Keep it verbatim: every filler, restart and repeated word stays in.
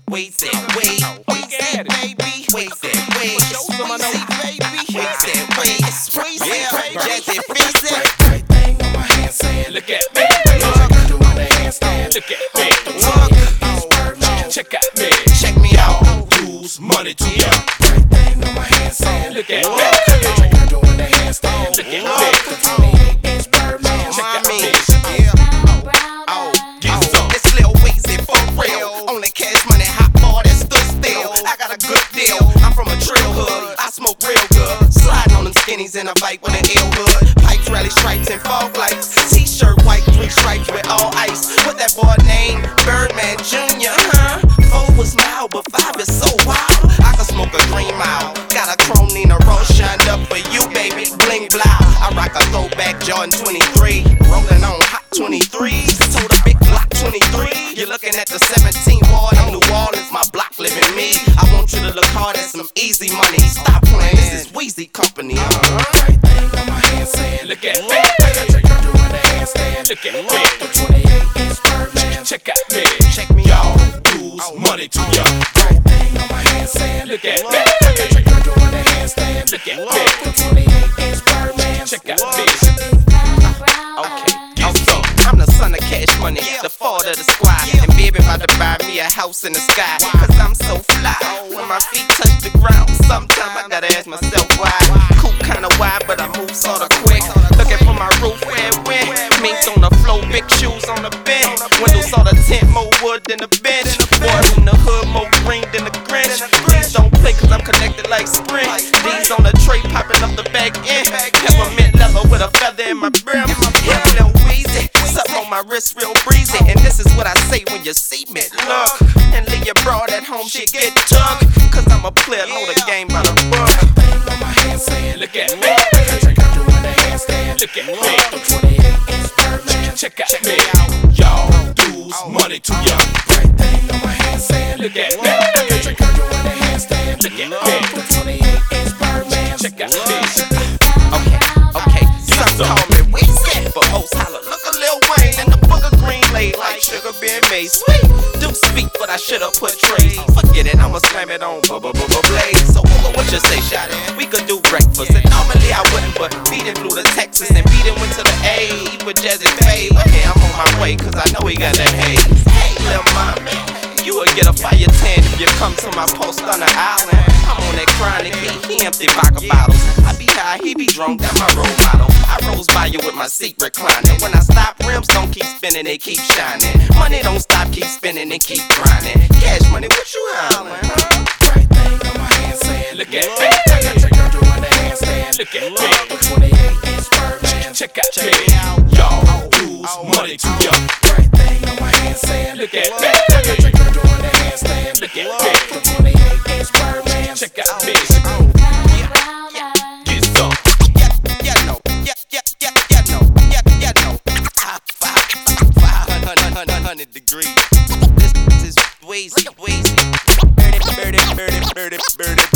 waste it, wait, waste it, baby, waste it, wait, Weezy, baby, waste it, wait, waste it, Jazzy, face it. Right thing on my handstand. Look at me, doing the handstand. look at me, Look, check out me, check me out, lose money to ya. right thing on my handstand. Look at me, doing the handstand. look at me, twenty-eight inch Birdman. check out me. In a bike with an ill hood, pipes, rally stripes, and fog lights. T-shirt, white, three stripes with all ice. What that boy named Birdman Junior, huh? Four was mild, but five is so wild. I can smoke a green mile. Got a chrome Nina Rose shined up for you, baby. Bling blow. I rock a throwback Jordan twenty-three, rolling on hot twenty-threes. Told a big block twenty-three. You're looking at the seventeenth ward of New Orleans. My block living me. I want you to look hard at some easy money. Stop playing. This is Weezy Company. Right thing on my handstand. Look at me, doing the handstand. look at me, twenty-eight inch Birdman. check out me, check me out, lose money to ya. Right thing on my handstand. Look at me, doing the handstand. look at me, twenty-eight inch Birdman. check out me. Okay, get some. I'm the son of Cash Money, the father of the squad, and baby about to buy me a house in the sky. Cause I'm so fly, when my feet touch the ground, sometimes I gotta ask myself why. Cool kinda wide, but I move sorta quick. Looking for my roof where it went. Mink on the floor, big shoes on the bench. Windows on the tent, more wood than the bench. Boys in the hood, more green than the Grinch. Please don't play cause I'm connected like Sprint. D's on the tray, popping up the back end. Peppermint leather with a feather in my brim. Hip little Weezy, something on my wrist real breezy. And this is what I say when you see me. Look, and leave your broad at home, she get tucked. Cause I'm a player, know the game by the book. Look at me, look at me, twenty-eight inch Birdman. check out me. Y'all lose money to ya. Right thing on my handstand. Look at me, doing the handstand. look at me, twenty-eight inch Birdman. check out me. Okay, okay, some call me Weezy, but most holler, look a Lil Wayne and the booger green laid like sugar being made sweet. Do speak, but I should've put trays. Forget it, I'ma slam it on blaze. So what you say, shawty? We could do breakfast, and normally I wouldn't, but beatin' flew to Texas and beatin' went to the A with Jazzy Faye. Okay, I'm on my way, cause I know he got the haze. Hey, lil' mommy, you would get a fire tan if you come to my post on the island. I'm on that chronic, he, he empty vodka bottles. I be high, he be drunk, that's my role model. I rose by you with my seat reclining. When I stop, rims don't keep spinning, they keep shining. Money don't stop, keep spinning and keep grinding. Cash money, what you hollering, huh? Right thing on my handstand. Look at me, doing the handstand. look at me, twenty-eight inch Birdman. check out me. Y'all lose money to ya. Right thing on my handstand. Look at me, doing the handstand. look at me, twenty-eight inch Birdman. check out me. Get some. Yeah, yeah, no, yeah, yeah, yeah, yeah, no, yeah, yeah, no. Five, five, five hundred degrees. This is Weezy, Weezy. Birdie, birdie, birdie, birdie, birdie.